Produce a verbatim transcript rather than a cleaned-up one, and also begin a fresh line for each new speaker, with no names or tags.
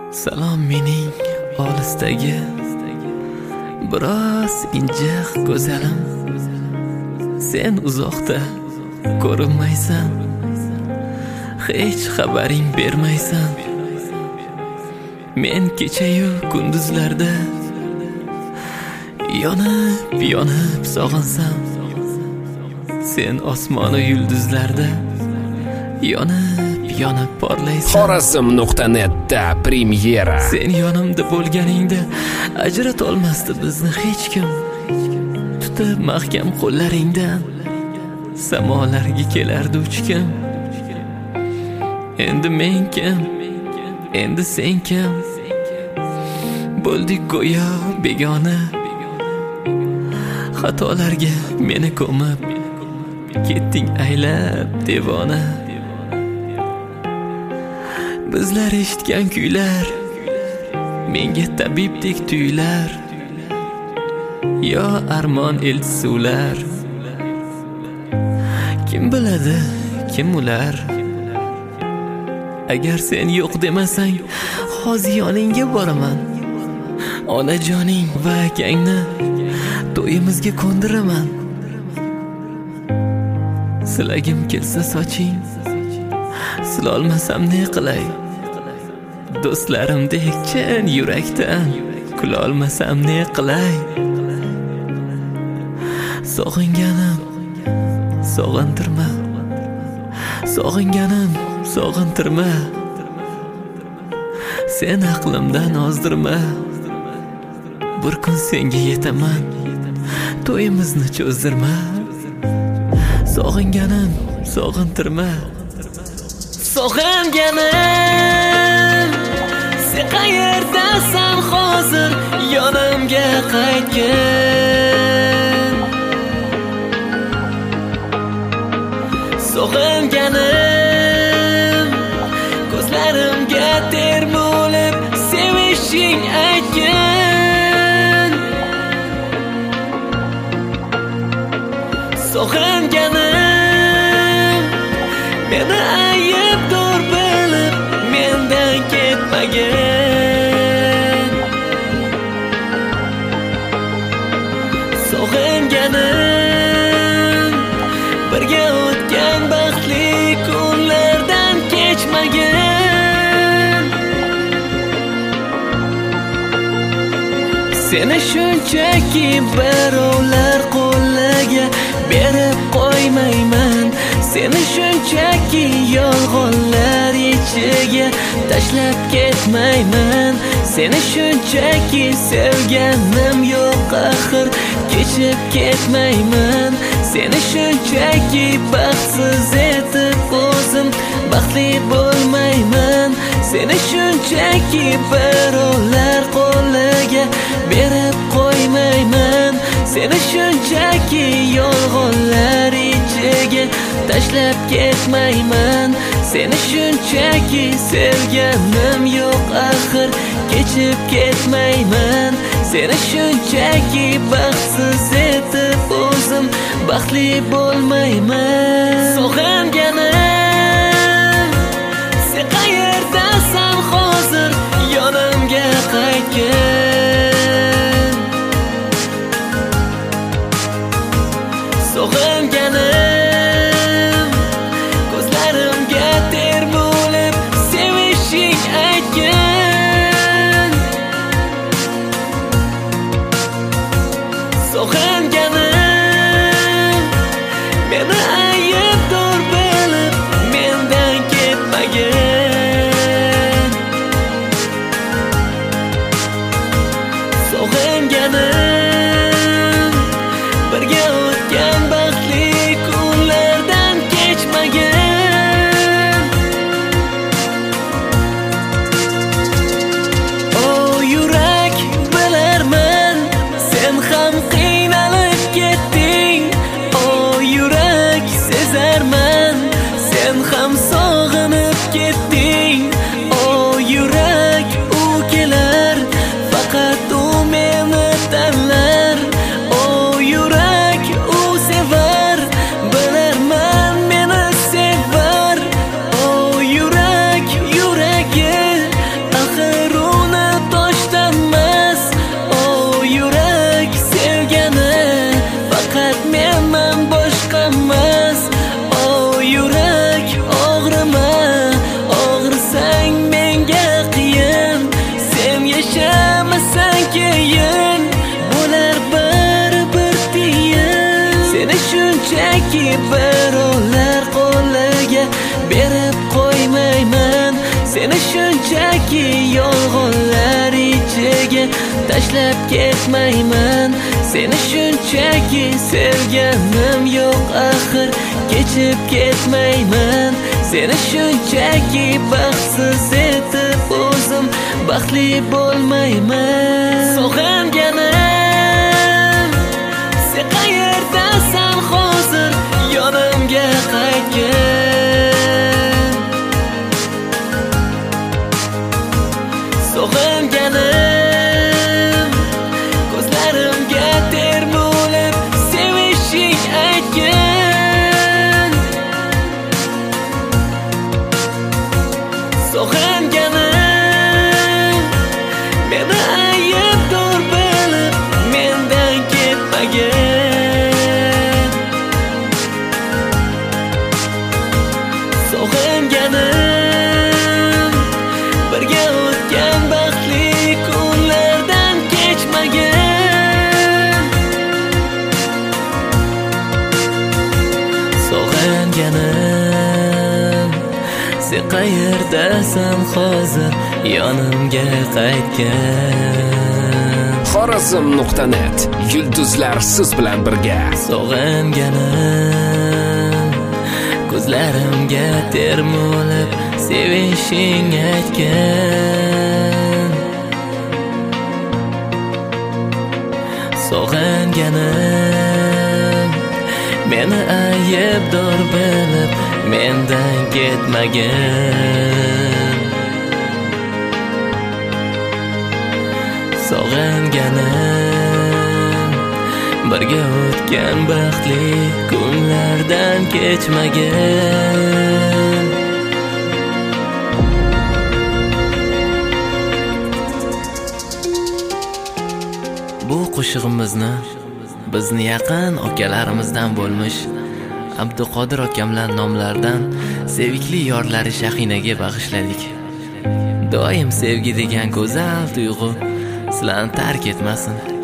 Salom mening olisdagi biroz injiq go'zalim, sen uzoqda ko'rinmaysan, hech xabaring bermaysan. Men kechayu kunduzlarda yonib yonib sog'insam, sen osmonu yulduzlarda yonib yonib porlaysan.
Xorazm nuqta net da premyera.
Sen yonimda bo'lganingda ajratolmasdi bizni hech kim. Tutib mahkam qo'llaringdan samolarga kelardi uchkim. Endi men kim? Endi sen kim? Bo'ldik go'yo begona, xatolarga meni ko'mib ketding aylab devona. Bizlar eshitgan kuylar menga tabibdek tuyular, yo armon elchisular. Kim biladi, kim ular? Agar sen yo'q demasang, hozir yoningga boraman. Onajoning va akangni to'yimizga ko'ndiraman. Silagim kelsa soching, silolmasam ne qilay? Do'stlarimdek chin yurakdan kulolmasam ne qilay? Sog'inganim sog'intirma, sog'inganim sog'intirma. Sen aqlimdan ozdirma, bir kun senga yetaman, to'yimizni cho'zdirma. Sog'inganim sog'intirma, sog'inganim. Sen qayerdasan hozir? Yonimga qaytgin. Sog'inganim, ko'zlarimga ter bo'lib sevishing aytgin. Sog'inganim, meni aybdor bilib mendan ketmagin. Sog'inganim, birga o'tgan baxtli kunlardan kechmagin. Seni shunchaki birovlar qo'liga berib qo'ymayman. Seni shunchaki yolg'onlar ichiga tashlab ketmayman. Seni shunchaki sevganim yo'q axir kechib ketmayman. Seni shunchaki baxtsiz etib o'zim baxtli bo'lmayman. Seni shunchaki birovlar qo'liga berib qo'ymayman. Seni shunchaki yolg'onlar ichiga tashlab ketmayman. Seni shunchaki sevganim yo'q axir kechib ketmayman. Seni shunchaki baxtsiz etib o'zim baxtli bo'lmayman. Sog'inganim, sen qayerdasan hozir? Yonimga qaytgin. Sog'inganim, ko'zlarimga ter bo'lib sevishing aytgin. Sog'inganim, meni aybdor bilib berib qo'ymayman. Seni shunchaki yolg'onlar ichiga tashlab ketmayman. Seni shunchaki sevganim yo'q axir, kechib ketmayman. Seni shunchaki baxtsiz etib o'zim baxtli bo'lmayman. Sog'inganim, sen qayerdasan hozir? Yonimga qaytgin. Sog'inganim, ko'zlarimga ter bo'lib sevishing aytgin. Sog'inganim, meni aybdor bilib mendan ketmagin. Sog'inganim, birga o'tgan baxtli kunlardan kechmagin. Sog'inganim, sen qayerdasan hozir? Yonimga qaytgin.
Xorazm nuqta net yulduzlar siz bilan birga.
Sog'inganim, ko'zlarimga ter bo'lib sevishing aytgin. Sog'inganim, meni aybdor bilib mendan ketmagin. Sog'inganim, birga o'tgan baxtli kunlardan kechmagin. Bu qo'shig'imizni bizni yaqin akalarimizdan bo'lmish Abduqodir akamlar nomlaridan sevikli yorlari Shahinaga bag'ishladik. Doim sevgi degan go'zal tuyg'u sizlarni tark etmasin.